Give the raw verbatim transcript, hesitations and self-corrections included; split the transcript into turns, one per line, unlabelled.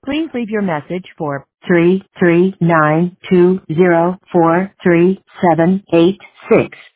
Please leave your message for three three nine two zero four three seven eight six.